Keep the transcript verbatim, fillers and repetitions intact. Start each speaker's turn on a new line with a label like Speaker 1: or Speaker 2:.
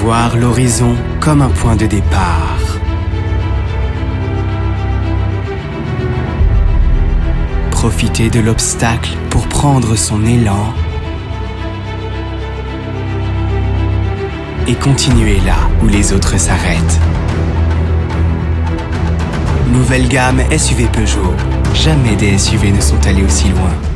Speaker 1: Voir l'horizon comme un point de départ. Profiter de l'obstacle pour prendre son élan. Et continuer là où les autres s'arrêtent. Nouvelle gamme S U V Peugeot. Jamais des S U V ne sont allés aussi loin.